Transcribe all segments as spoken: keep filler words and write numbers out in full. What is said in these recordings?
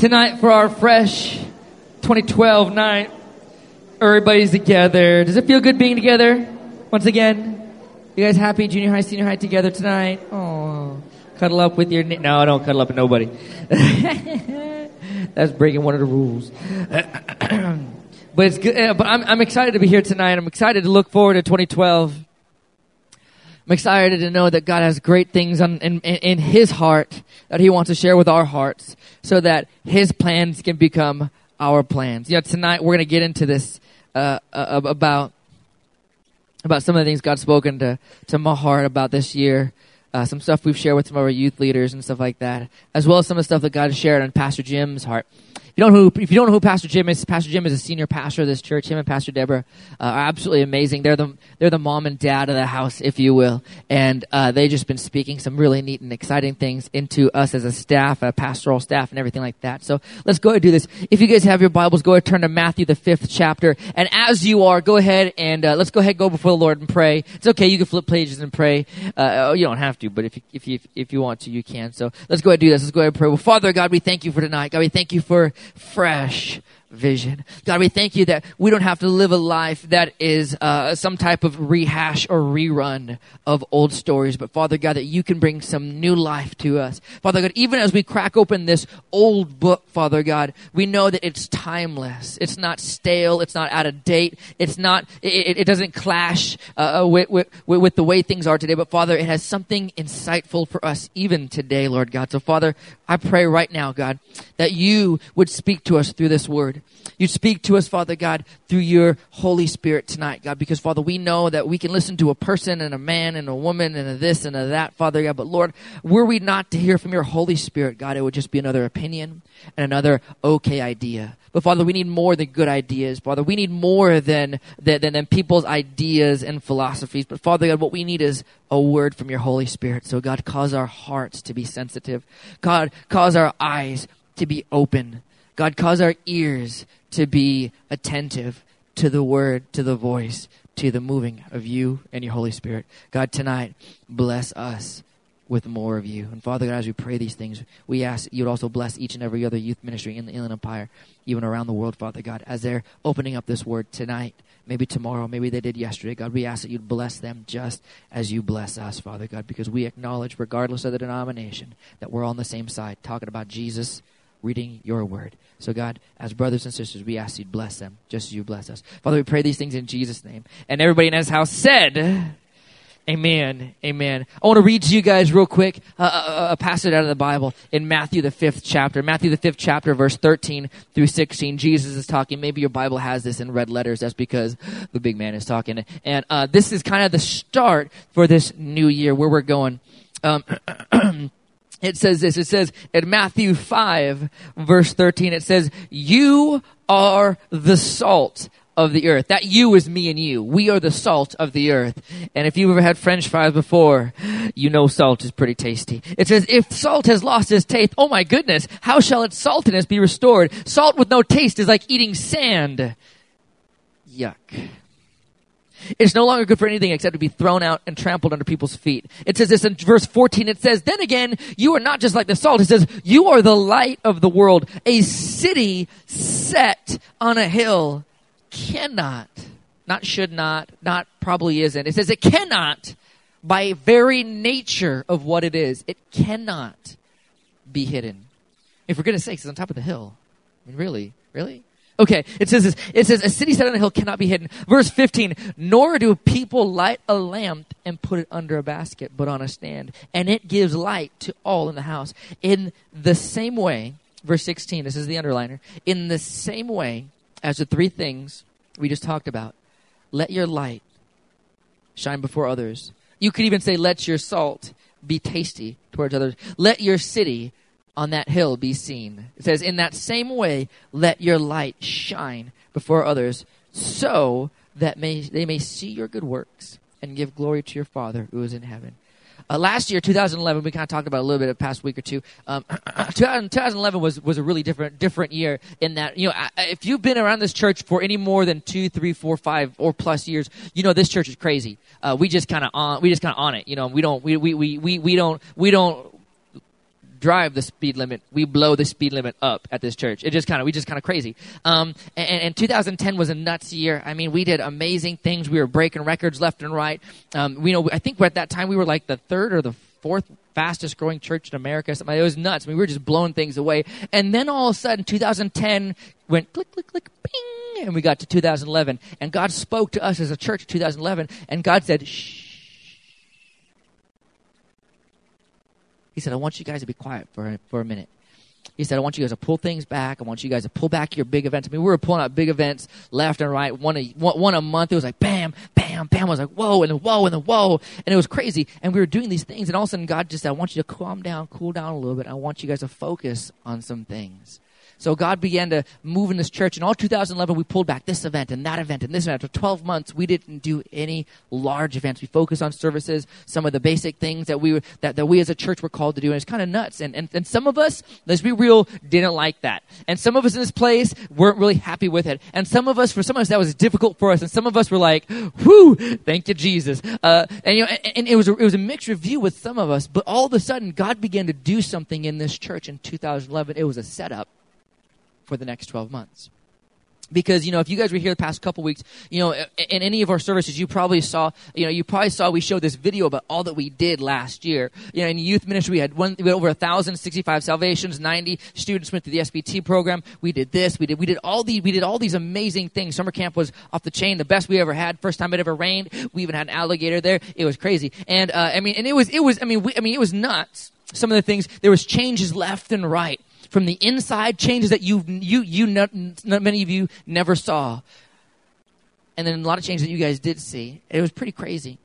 Tonight for our fresh twenty twelve night, everybody's together. Does it feel good being together once again? You guys happy? Junior high, senior high together tonight? Oh, cuddle up with your... Na- no, don't cuddle up with nobody. That's breaking one of the rules. But it's good. Uh, but I'm, I'm excited to be here tonight. I'm excited to look forward to twenty twelve. I'm excited to know that God has great things on, in, in His heart that He wants to share with our hearts so that His plans can become our plans. You know, tonight we're going to get into this uh, uh, about about some of the things God's spoken to, to my heart about this year. Uh, some stuff we've shared with some of our youth leaders and stuff like that, as well as some of the stuff that God has shared on Pastor Jim's heart. If you don't know who, if you don't know who Pastor Jim is, Pastor Jim is a senior pastor of this church. Him and Pastor Deborah uh, are absolutely amazing. They're the they're the mom and dad of the house, if you will, and uh, they've just been speaking some really neat and exciting things into us as a staff, a pastoral staff, and everything like that. So let's go ahead and do this. If you guys have your Bibles, go ahead and turn to Matthew the fifth chapter, and as you are, go ahead and uh, let's go ahead and go before the Lord and pray. It's okay, you can flip pages and pray. Uh, you don't have to, but if you, if you if you want to, you can. So let's go ahead and do this. Let's go ahead and pray. Well, Father God, we thank you for tonight. God, we thank you for fresh vision. God, we thank you that we don't have to live a life that is uh, some type of rehash or rerun of old stories, but Father God, that you can bring some new life to us. Father God, even as we crack open this old book, Father God, we know that it's timeless. It's not stale. It's not out of date. It's not, it, it doesn't clash uh, with, with, with the way things are today, but Father, it has something insightful for us even today, Lord God. So Father, I pray right now, God, that you would speak to us through this word. You speak to us, Father God, through your Holy Spirit tonight, God, because, Father, we know that we can listen to a person and a man and a woman and a this and a that, Father God, but, Lord, were we not to hear from your Holy Spirit, God, it would just be another opinion and another okay idea. But, Father, we need more than good ideas, Father. We need more than, than, than people's ideas and philosophies. But, Father God, what we need is a word from your Holy Spirit. So, God, cause our hearts to be sensitive. God, cause our eyes to be open. God, cause our ears to be attentive to the word, to the voice, to the moving of you and your Holy Spirit. God, tonight, bless us with more of you. And Father God, as we pray these things, we ask that you'd also bless each and every other youth ministry in the Inland Empire, even around the world, Father God, as they're opening up this word tonight, maybe tomorrow, maybe they did yesterday. God, we ask that you'd bless them just as you bless us, Father God, because we acknowledge, regardless of the denomination, that we're on the same side, talking about Jesus, reading your word. So God, as brothers and sisters, we ask you to bless them just as you bless us. Father, we pray these things in Jesus' name. And everybody in this house said, amen, amen. I want to read to you guys real quick uh, a, a passage out of the Bible in Matthew the fifth chapter. Matthew the fifth chapter, verse thirteen through sixteen. Jesus is talking. Maybe your Bible has this in red letters. That's because the big man is talking. And uh, this is kind of the start for this new year where we're going. Um It says this, it says in Matthew five, verse thirteen, it says, you are the salt of the earth. That you is me and you. We are the salt of the earth. And if you've ever had French fries before, you know salt is pretty tasty. It says, if salt has lost its taste, oh my goodness, how shall its saltiness be restored? Salt with no taste is like eating sand. Yuck. It's no longer good for anything except to be thrown out and trampled under people's feet. It says this in verse fourteen. It says, then again, you are not just like the salt. It says, you are the light of the world. A city set on a hill cannot, not should not, not probably isn't. It says it cannot, by very nature of what it is, it cannot be hidden. If we're going to say it's on top of the hill. I mean, really? Really? Okay, it says this. It says, a city set on a hill cannot be hidden. Verse fifteen, nor do people light a lamp and put it under a basket, but on a stand, and it gives light to all in the house. In the same way, verse sixteen, this is the underliner, in the same way as the three things we just talked about, let your light shine before others. You could even say, let your salt be tasty towards others. Let your city on that hill be seen. It says, in that same way, let your light shine before others, so that may, they may see your good works and give glory to your Father who is in heaven. Uh, last year, two thousand eleven, we kind of talked about it a little bit the past week or two. Um, twenty eleven was, was a really different different year in that, you know, if you've been around this church for any more than two, three, four, five, or plus years, you know this church is crazy. Uh, we just kind of on we just kind of on it. You know, we don't we we we we, we don't we don't. drive the speed limit. We blow the speed limit up at this church. It just kind of, we just kind of crazy. Um, and, and two thousand ten was a nuts year. I mean, we did amazing things. We were breaking records left and right. Um, we know, I think at that time we were like the third or the fourth fastest growing church in America. Something. It was nuts. I mean, we were just blowing things away. And then all of a sudden, two thousand ten went click, click, click, ping, and we got to two thousand eleven. And God spoke to us as a church in two thousand eleven, and God said, shh. He said, I want you guys to be quiet for, for a minute. He said, I want you guys to pull things back. I want you guys to pull back your big events. I mean, we were pulling out big events left and right, one a, one, one a month. It was like, bam, bam, bam. I was like, whoa, and then whoa, and then whoa. And it was crazy. And we were doing these things, and all of a sudden God just said, I want you to calm down, cool down a little bit. I want you guys to focus on some things. So God began to move in this church. In all two thousand eleven, we pulled back this event and that event and this event. For twelve months, we didn't do any large events. We focused on services, some of the basic things that we were, that, that we as a church were called to do. And it's kind of nuts. And, and, and some of us, let's be real, didn't like that. And some of us in this place weren't really happy with it. And some of us, for some of us, that was difficult for us. And some of us were like, whoo, thank you, Jesus. Uh, and, you know, and, and it was a, it was a mixed review with some of us. But all of a sudden, God began to do something in this church in two thousand eleven. It was a setup for the next twelve months. Because, you know, if you guys were here the past couple weeks, you know, in any of our services, you probably saw, you know, you probably saw we showed this video about all that we did last year. You know, in youth ministry, we had one, we had over one thousand sixty-five salvations, ninety students went through the S B T program. We did this, we did, we did all these, we did all these amazing things. Summer camp was off the chain, the best we ever had. First time it ever rained. We even had an alligator there. It was crazy. And, uh, I mean, and it was, it was, I mean, we, I mean, it was nuts. Some of the things, there was changes left and right. From the inside, changes that you, you, you, not, not many of you never saw. And then a lot of changes that you guys did see. It was pretty crazy.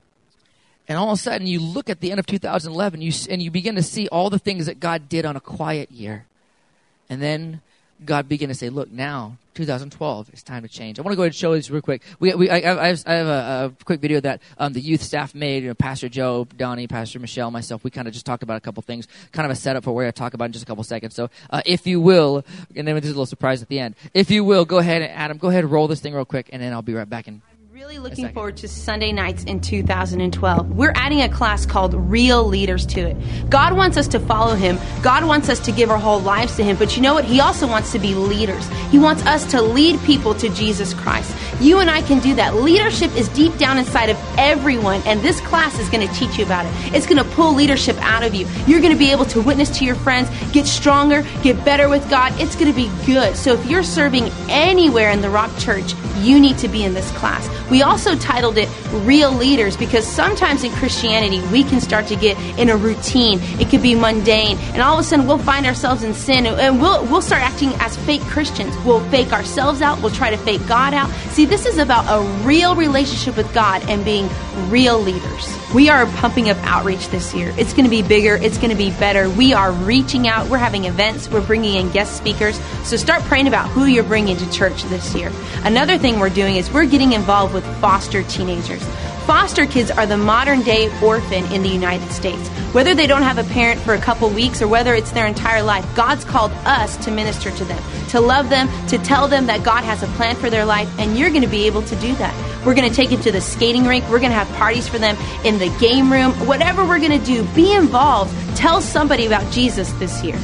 And all of a sudden, you look at the end of two thousand eleven, you, and you begin to see all the things that God did on a quiet year. And then God began to say, look, now, two thousand twelve, it's time to change. I want to go ahead and show this real quick. We, we, I, I have, I have a, a quick video that um, the youth staff made. You know, Pastor Joe, Donnie, Pastor Michelle, myself, we kind of just talked about a couple things, kind of a setup for where I talk about in just a couple seconds. So uh, if you will, and then there's a little surprise at the end. If you will, go ahead, Adam, go ahead and roll this thing real quick, and then I'll be right back in. Really looking forward to Sunday nights in two thousand twelve. We're adding a class called Real Leaders to it. God wants us to follow Him. God wants us to give our whole lives to Him. But you know what? He also wants to be leaders. He wants us to lead people to Jesus Christ. You and I can do that. Leadership is deep down inside of everyone, and this class is going to teach you about it. It's going to pull leadership out of you. You're going to be able to witness to your friends, get stronger, get better with God. It's going to be good. So if you're serving anywhere in the Rock Church, you need to be in this class. We also titled it Real Leaders because sometimes in Christianity, we can start to get in a routine. It could be mundane. And all of a sudden, we'll find ourselves in sin and we'll, we'll start acting as fake Christians. We'll fake ourselves out. We'll try to fake God out. See, this is about a real relationship with God and being real leaders. We are pumping up outreach this year. It's going to be bigger. It's going to be better. We are reaching out. We're having events. We're bringing in guest speakers. So start praying about who you're bringing to church this year. Another thing we're doing is we're getting involved with foster teenagers. Foster kids are the modern day orphan in the United States. Whether they don't have a parent for a couple weeks or whether it's their entire life, God's called us to minister to them, to love them, to tell them that God has a plan for their life, and you're going to be able to do that. We're going to take them to the skating rink. We're going to have parties for them in the game room. Whatever we're going to do, be involved. Tell somebody about Jesus this year.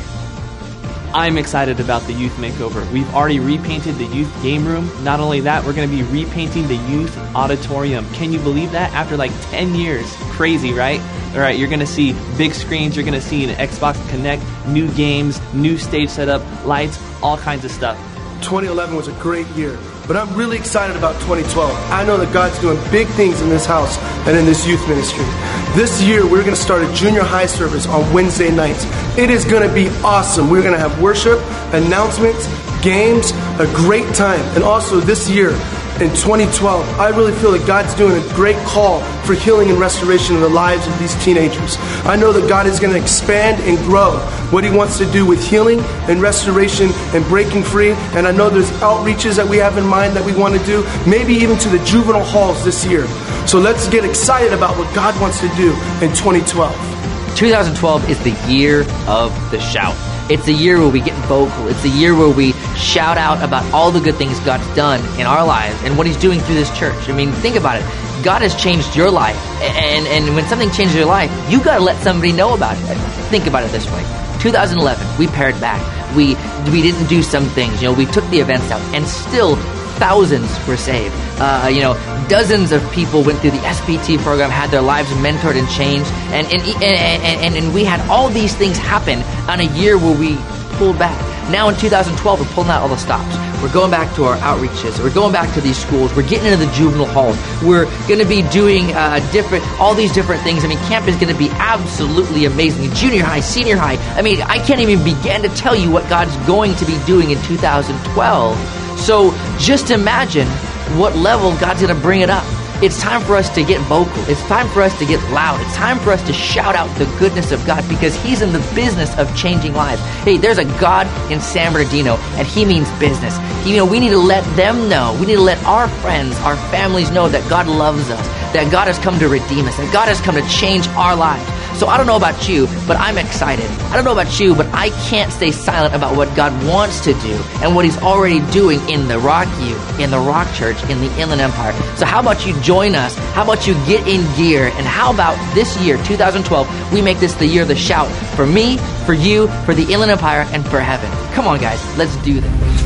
I'm excited about the youth makeover. We've already repainted the youth game room. Not only that, we're going to be repainting the youth auditorium. Can you believe that? After like ten years. Crazy, right? All right, you're going to see big screens. You're going to see an Xbox Connect, new games, new stage setup, lights, all kinds of stuff. twenty eleven was a great year, but I'm really excited about twenty twelve. I know that God's doing big things in this house and in this youth ministry. This year, we're going to start a junior high service on Wednesday nights. It is going to be awesome. We're going to have worship, announcements, games, a great time. And also this year, in twenty twelve, I really feel that God's doing a great call for healing and restoration in the lives of these teenagers. I know that God is going to expand and grow what He wants to do with healing and restoration and breaking free. And I know there's outreaches that we have in mind that we want to do, maybe even to the juvenile halls this year. So let's get excited about what God wants to do in twenty twelve. twenty twelve is the year of the shout. It's the year where we get vocal. It's the year where we shout out about all the good things God's done in our lives and what He's doing through this church. I mean, think about it. God has changed your life. And, and when something changes your life, you got to let somebody know about it. Think about it this way. two thousand eleven, we pared back. We we didn't do some things. You know, we took the events out, and still thousands were saved. Uh, you know, dozens of people went through the S P T program, had their lives mentored and changed, and and and, and, and we had all these things happen on a year where we pulled back. Now in two thousand twelve, we're pulling out all the stops. We're going back to our outreaches. We're going back to these schools. We're getting into the juvenile halls. We're going to be doing uh, different, all these different things. I mean, camp is going to be absolutely amazing. Junior high, senior high. I mean, I can't even begin to tell you what God's going to be doing in two thousand twelve. So just imagine what level God's going to bring it up. It's time for us to get vocal. It's time for us to get loud. It's time for us to shout out the goodness of God, because He's in the business of changing lives. Hey, there's a God in San Bernardino, and He means business. You know, we need to let them know. We need to let our friends, our families know that God loves us, that God has come to redeem us, that God has come to change our lives. So I don't know about you, but I'm excited. I don't know about you, but I can't stay silent about what God wants to do and what He's already doing in the Rock U, in the Rock Church, in the Inland Empire. So how about you join us? How about you get in gear? And how about this year, two thousand twelve, we make this the year of the shout for me, for you, for the Inland Empire, and for heaven. Come on, guys. Let's do this.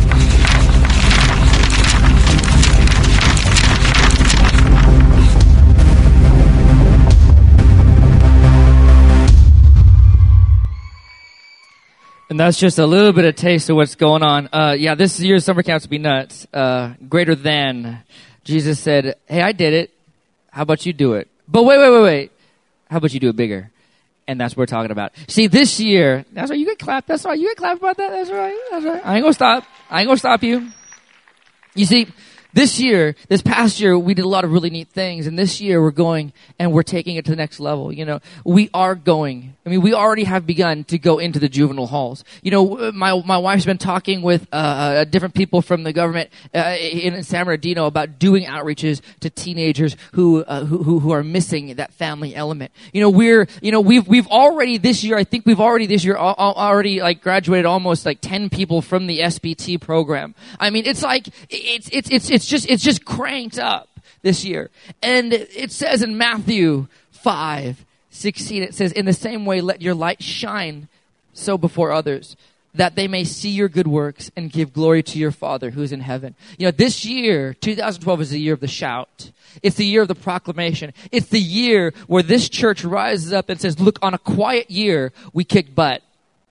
And that's just a little bit of taste of what's going on. Uh, yeah, this year's summer camps will be nuts. Uh, greater than. Jesus said, hey, I did it. How about you do it? But wait, wait, wait, wait. How about you do it bigger? And that's what we're talking about. See, this year, that's right, you can clap. That's right, you can clap about that. That's right, that's right. I ain't gonna stop. I ain't gonna stop you. You see, this year, this past year, we did a lot of really neat things. And this year, we're going and we're taking it to the next level. You know, we are going. I mean, we already have begun to go into the juvenile halls. You know, my my wife's been talking with uh, different people from the government uh, in San Bernardino about doing outreaches to teenagers who uh, who who are missing that family element. You know, we're you know we've we've already this year. I think we've already this year al- already like graduated almost like ten people from the S B T program. I mean, it's like it's it's it's it's just it's just cranked up this year. And it says in Matthew five sixteen, it says, in the same way, let your light shine so before others, that they may see your good works and give glory to your Father who is in heaven. You know, this year, two thousand twelve, is the year of the shout. It's the year of the proclamation. It's the year where this church rises up and says, look, on a quiet year, we kicked butt.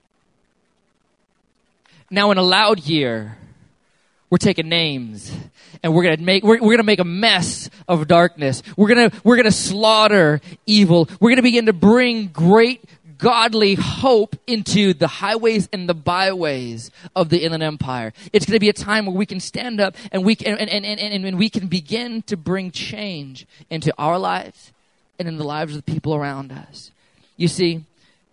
Now in a loud year, we're taking names. And we're gonna make we're, we're gonna make a mess of darkness. We're gonna we're gonna slaughter evil. We're gonna begin to bring great godly hope into the highways and the byways of the Inland Empire. It's gonna be a time where we can stand up and we can and and, and, and, and we can begin to bring change into our lives and in the lives of the people around us. You see,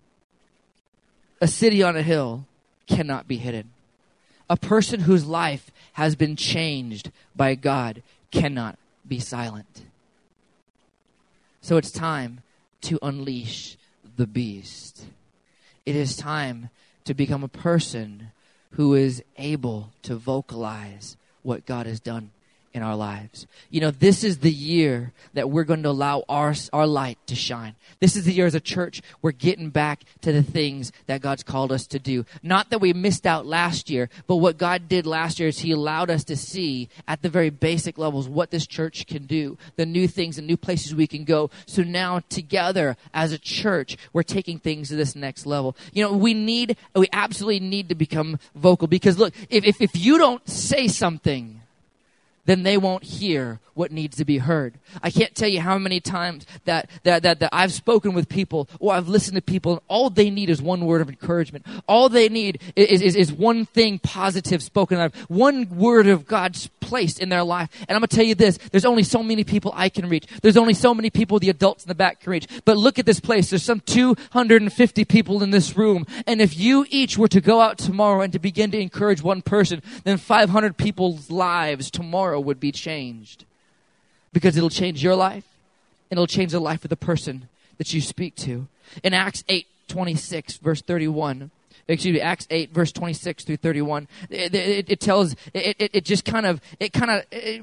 a city on a hill cannot be hidden. A person whose life has been changed by God cannot be silent. So it's time to unleash the beast. It is time to become a person who is able to vocalize what God has done in our lives. You know, this is the year that we're going to allow our, our light to shine. This is the year as a church we're getting back to the things that God's called us to do. Not that we missed out last year, but what God did last year is He allowed us to see at the very basic levels what this church can do, the new things and new places we can go. So now together as a church, we're taking things to this next level. You know, we need, we absolutely need to become vocal, because look, if, if, if you don't say something, then they won't hear what needs to be heard. I can't tell you how many times that, that, that, that I've spoken with people or I've listened to people, and all they need is one word of encouragement. All they need is, is, is one thing positive spoken of, one word of God's placed in their life. And I'm going to tell you this, there's only so many people I can reach. There's only so many people the adults in the back can reach. But look at this place. There's some two hundred fifty people in this room. And if you each were to go out tomorrow and to begin to encourage one person, then five hundred people's lives tomorrow would be changed. Because it'll change your life, and it'll change the life of the person that you speak to. In Acts eight twenty-six, verse thirty-one, excuse me, Acts eight, verse twenty-six through thirty-one, it, it, it tells, it, it, it just kind of, it kind of, it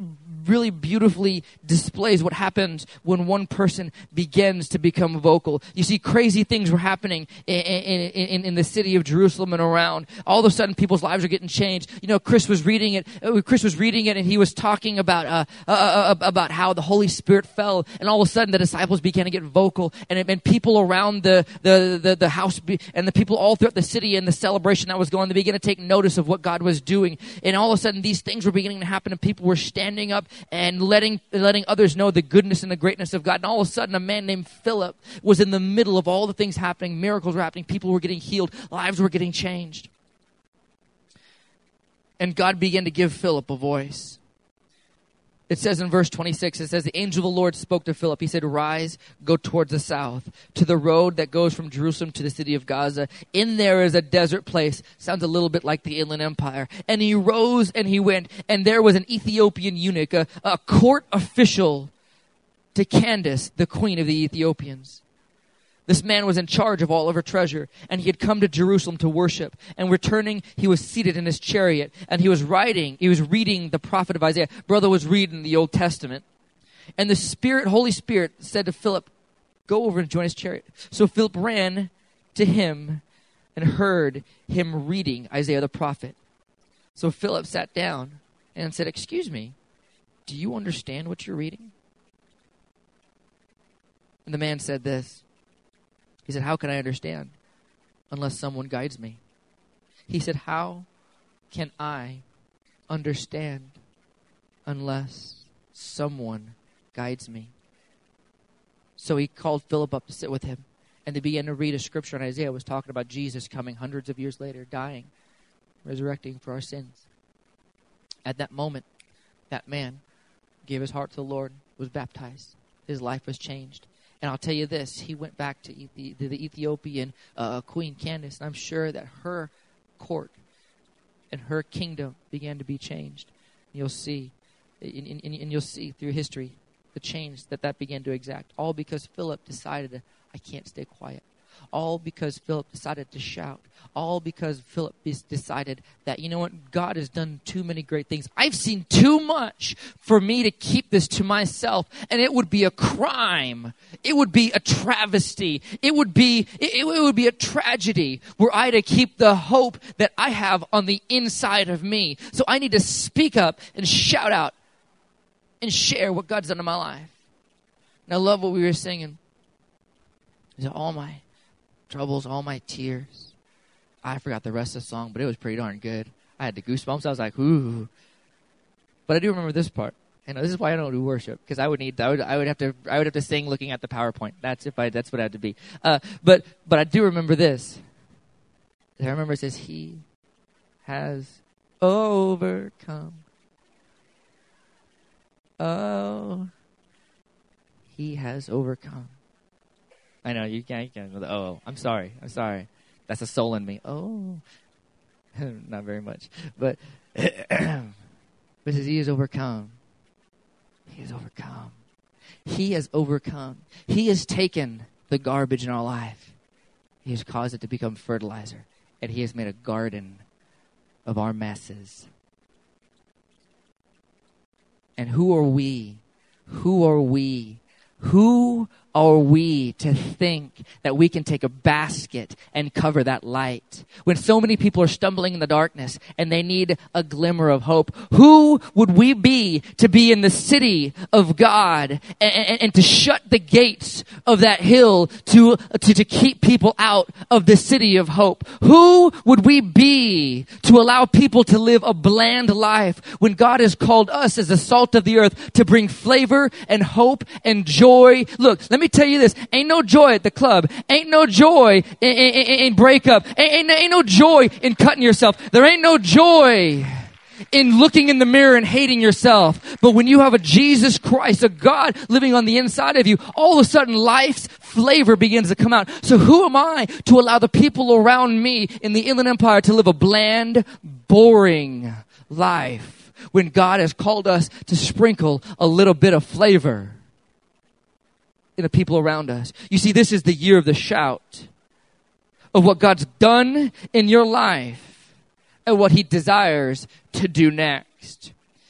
really beautifully displays what happens when one person begins to become vocal. You see, crazy things were happening in, in, in, in the city of Jerusalem and around. All of a sudden, people's lives are getting changed. You know, Chris was reading it. Chris was reading it, and he was talking about uh, uh, uh, about how the Holy Spirit fell, and all of a sudden, the disciples began to get vocal, and, and people around the the the, the house be, and the people all throughout the city and the celebration that was going, they began to take notice of what God was doing, and all of a sudden, these things were beginning to happen, and people were standing up and letting letting others know the goodness and the greatness of God. And all of a sudden, a man named Philip was in the middle of all the things happening. Miracles were happening. People were getting healed. Lives were getting changed. And God began to give Philip a voice. It says in verse twenty-six, it says, the angel of the Lord spoke to Philip. He said, rise, go towards the south, to the road that goes from Jerusalem to the city of Gaza. In there is a desert place. Sounds a little bit like the Inland Empire. And he rose and he went, and there was an Ethiopian eunuch, a, a court official, to Candace, the queen of the Ethiopians. This man was in charge of all of her treasure, and he had come to Jerusalem to worship. And returning, he was seated in his chariot, and he was writing, he was reading the prophet of Isaiah. Brother was reading the Old Testament. And the Spirit, Holy Spirit, said to Philip, go over and join his chariot. So Philip ran to him and heard him reading Isaiah the prophet. So Philip sat down and said, excuse me, do you understand what you're reading? And the man said this. He said, how can I understand unless someone guides me? He said, how can I understand unless someone guides me? So he called Philip up to sit with him, and they began to read a scripture in Isaiah. It was talking about Jesus coming hundreds of years later, dying, resurrecting for our sins. At that moment, that man gave his heart to the Lord, was baptized. His life was changed. And I'll tell you this, he went back to the, the Ethiopian uh, Queen Candace, and I'm sure that her court and her kingdom began to be changed. You'll see, and, and, and you'll see through history the change that that began to exact, all because Philip decided, I can't stay quiet. All because Philip decided to shout. All because Philip decided that, you know what, God has done too many great things. I've seen too much for me to keep this to myself. And it would be a crime. It would be a travesty. It would be, it, it would be a tragedy were I to keep the hope that I have on the inside of me. So I need to speak up and shout out and share what God's done in my life. And I love what we were singing. He said, all my troubles, all my tears. I forgot the rest of the song, but it was pretty darn good. I had the goosebumps. I was like, ooh. But I do remember this part. And this is why I don't do worship, because I would need, I would, I would have to, I would have to sing looking at the PowerPoint. That's if I, that's what I had to be. Uh, but, but I do remember this. I remember it says, He has overcome. Oh, He has overcome. I know, you can't, you can't go the, oh, I'm sorry, I'm sorry. That's a soul in me. Oh, not very much. But, but it says He has overcome. He has overcome. He has overcome. He has taken the garbage in our life. He has caused it to become fertilizer. And He has made a garden of our messes. And who are we? Who are we? Who are we to think that we can take a basket and cover that light? When so many people are stumbling in the darkness and they need a glimmer of hope, who would we be to be in the city of God and, and, and to shut the gates of that hill to, to, to keep people out of the city of hope? Who would we be to allow people to live a bland life when God has called us as the salt of the earth to bring flavor and hope and joy? Look, let me tell you this. Ain't no joy at the club. Ain't no joy in, in, in breakup. Ain't, ain't, ain't no joy in cutting yourself. There ain't no joy in looking in the mirror and hating yourself. But when you have a Jesus Christ, a God living on the inside of you, all of a sudden life's flavor begins to come out. So who am I to allow the people around me in the Inland Empire to live a bland, boring life when God has called us to sprinkle a little bit of flavor in the people around us? You see, this is the year of the shout of what God's done in your life and what He desires to do next.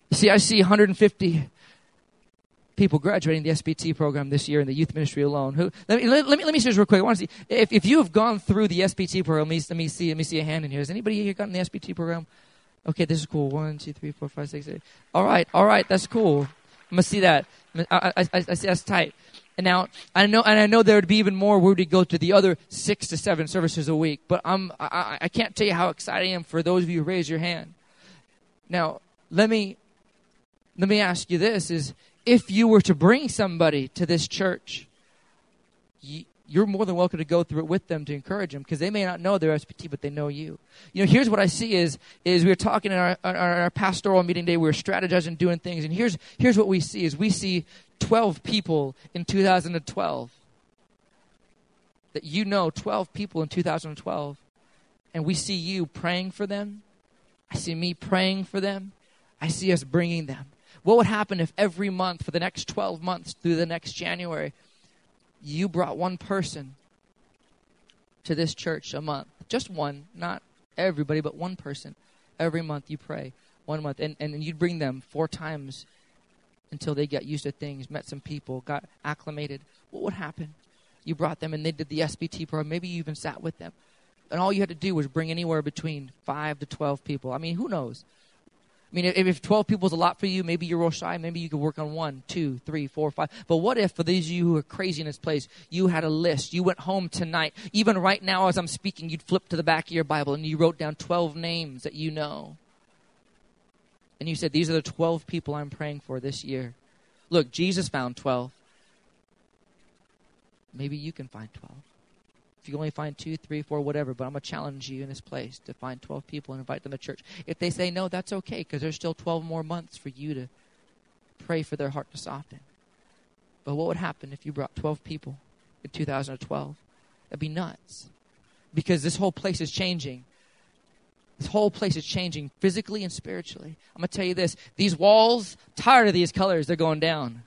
You see, I see one hundred fifty people graduating the S B T program this year in the youth ministry alone. Who? Let me let, let me let me see this real quick. I want to see if if you have gone through the S B T program. Let me, let me see let me see a hand in here. Has anybody here gotten the S B T program? Okay, this is cool. One, two, three, four, five, six, eight. All right, all right, that's cool. I'm gonna see that. I, I, I, I see that's tight. And now I know, and I know there would be even more where we go to the other six to seven services a week. But I'm I, I can't tell you how excited I am for those of you who raise your hand. Now let me let me ask you this: is if you were to bring somebody to this church, you, you're more than welcome to go through it with them to encourage them, because they may not know their S B T, but they know you. You know, here's what I see is is we were talking in our, our, our pastoral meeting day, we were strategizing, doing things, and here's here's what we see is we see twelve people in two thousand twelve. That you know twelve people in two thousand twelve, and we see you praying for them. I see me praying for them. I see us bringing them. What would happen if every month for the next twelve months through the next January, you brought one person to this church a month? Just one, not everybody, but one person. Every month you pray, one month. And, and you'd bring them four times until they got used to things, met some people, got acclimated. What would happen? You brought them and they did the S B T program. Maybe you even sat with them. And all you had to do was bring anywhere between five to twelve people. I mean, who knows? I mean, if, if twelve people is a lot for you, maybe you're real shy. Maybe you could work on one, two, three, four, five. But what if, for these of you who are crazy in this place, you had a list. You went home tonight. Even right now as I'm speaking, you'd flip to the back of your Bible and you wrote down twelve names that you know. And you said, these are the twelve people I'm praying for this year. Look, Jesus found twelve. Maybe you can find twelve. If you only find two, three, four, whatever, but I'm going to challenge you in this place to find twelve people and invite them to church. If they say no, that's okay, because there's still twelve more months for you to pray for their heart to soften. But what would happen if you brought twelve people in two thousand twelve? That'd be nuts. Because this whole place is changing. This whole place is changing physically and spiritually. I'm going to tell you this. These walls, tired of these colors, they're going down.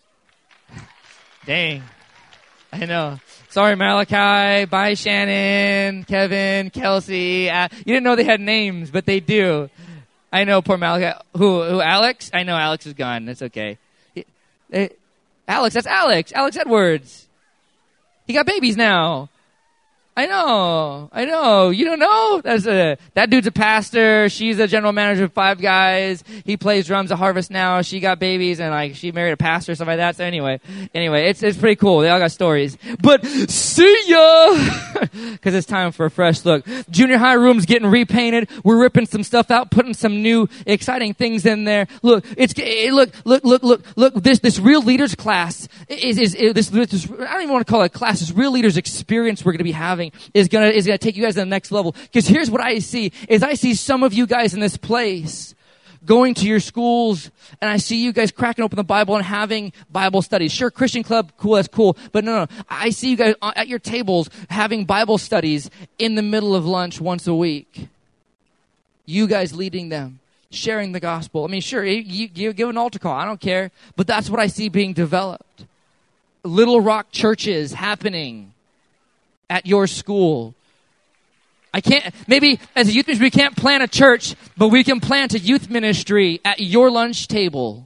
Dang. I know. Sorry, Malachi. Bye, Shannon, Kevin, Kelsey. Uh, you didn't know they had names, but they do. I know, poor Malachi. Who? Who? Alex? I know Alex is gone. That's okay. He, they, Alex, that's Alex. Alex Edwards. He got babies now. I know. I know. You don't know? That's a, that dude's a pastor. She's a general manager of Five Guys. He plays drums at Harvest now. She got babies and like she married a pastor, stuff like that. So anyway, anyway, it's it's pretty cool. They all got stories. But see ya! Because it's time for a fresh look. Junior high room's getting repainted. We're ripping some stuff out, putting some new exciting things in there. Look, it's it, look, look, look, look, look. This this real leaders class is is, is this, this. I don't even want to call it a class. This real leaders experience we're going to be having is gonna is gonna take you guys to the next level. Because here's what I see: is I see some of you guys in this place going to your schools, and I see you guys cracking open the Bible and having Bible studies. Sure, Christian Club, cool, that's cool. But no, no, I see you guys at your tables having Bible studies in the middle of lunch once a week. You guys leading them, sharing the gospel. I mean, sure, you, you give an altar call. I don't care. But that's what I see being developed. Little Rock churches happening at your school. I can't, maybe as a youth ministry, we can't plant a church, but we can plant a youth ministry at your lunch table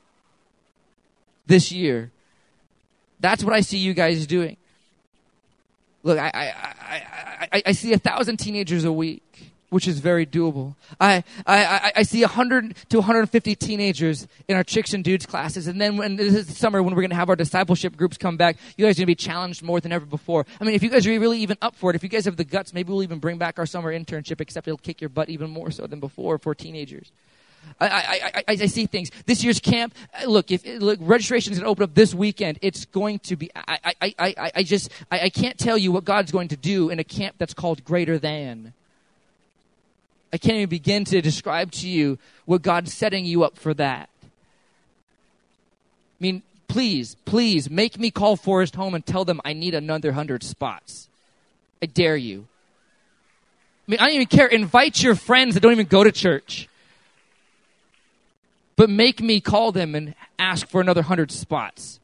this year. That's what I see you guys doing. Look, I, I, I, I, I see a thousand teenagers a week, which is very doable. I, I, I see one hundred to one hundred fifty teenagers in our Chicks and Dudes classes. And then when this is the summer, when we're going to have our discipleship groups come back, you guys are going to be challenged more than ever before. I mean, if you guys are really even up for it, if you guys have the guts, maybe we'll even bring back our summer internship, except it'll kick your butt even more so than before for teenagers. I, I, I, I see things. This year's camp, look, if look, registration is going to open up this weekend, it's going to be, I, I, I, I, I just, I, I can't tell you what God's going to do in a camp that's called Greater Than. I can't even begin to describe to you what God's setting you up for that. I mean, please, please make me call Forest Home and tell them I need another hundred spots. I dare you. I mean, I don't even care. Invite your friends that don't even go to church. But make me call them and ask for another hundred spots.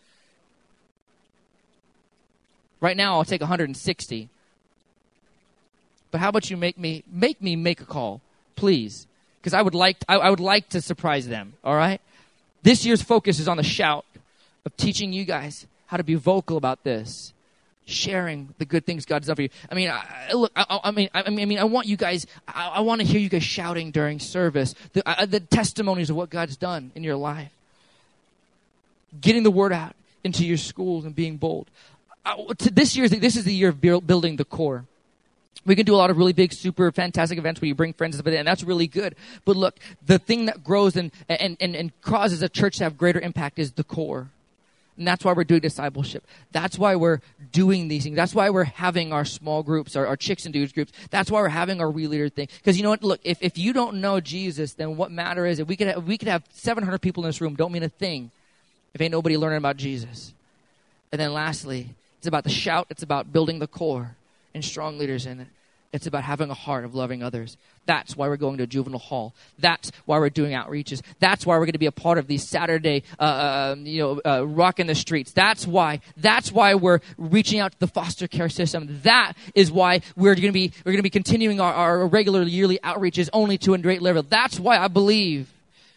Right now, I'll take one hundred sixty. But how about you make me make me make a call, please? because I would like I, I would like to surprise them. All right. This year's focus is on the shout of teaching you guys how to be vocal about this, sharing the good things God's done for you. I mean, I, look, I, I mean, I mean, I mean, I want you guys. I, I want to hear you guys shouting during service the, uh, the testimonies of what God's done in your life, getting the word out into your schools and being bold. Uh, to this year's this is the year of build, building the core. We can do a lot of really big, super fantastic events where you bring friends, and that's really good. But look, the thing that grows and, and, and, and causes a church to have greater impact is the core. And that's why we're doing discipleship. That's why we're doing these things. That's why we're having our small groups, our, our chicks and dudes groups. That's why we're having our Real Leader thing. Because you know what? Look, if, if you don't know Jesus, then what matter is if we could have, we could have seven hundred people in this room, don't mean a thing if ain't nobody learning about Jesus. And then lastly, it's about the shout. It's about building the core and strong leaders in it. It's about having a heart of loving others. That's why we're going to juvenile hall. That's why we're doing outreaches. That's why we're going to be a part of these Saturday, uh, uh, you know, uh, rock in the streets. That's why. That's why we're reaching out to the foster care system. That is why we're going to be we're going to be continuing our, our regular yearly outreaches only to a great level. That's why I believe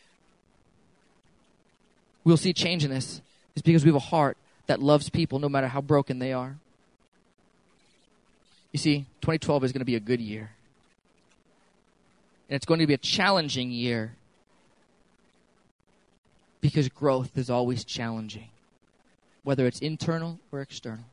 we'll see change in this. Is because we have a heart that loves people no matter how broken they are. You see, twenty twelve is going to be a good year. And it's going to be a challenging year because growth is always challenging, whether it's internal or external.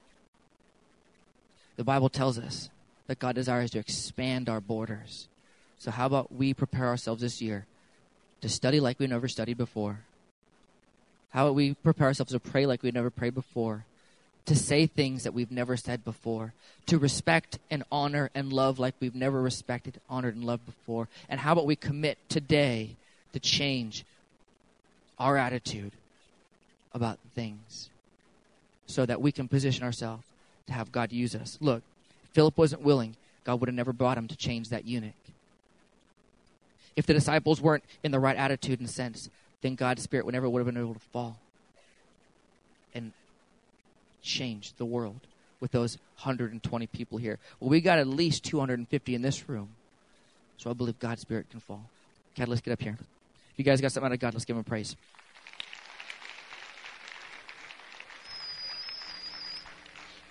The Bible tells us that God desires to expand our borders. So how about we prepare ourselves this year to study like we never studied before? How about we prepare ourselves to pray like we've never prayed before? To say things that we've never said before, to respect and honor and love like we've never respected, honored, and loved before. And how about we commit today to change our attitude about things so that we can position ourselves to have God use us. Look, if Philip wasn't willing, God would have never brought him to change that eunuch. If the disciples weren't in the right attitude and sense, then God's Spirit would never would have been able to fall and change the world with those one hundred twenty people here. Well, we got at least two hundred fifty in this room. So I believe God's Spirit can fall. God, let's get up here. If you guys got something out of God, let's give him praise.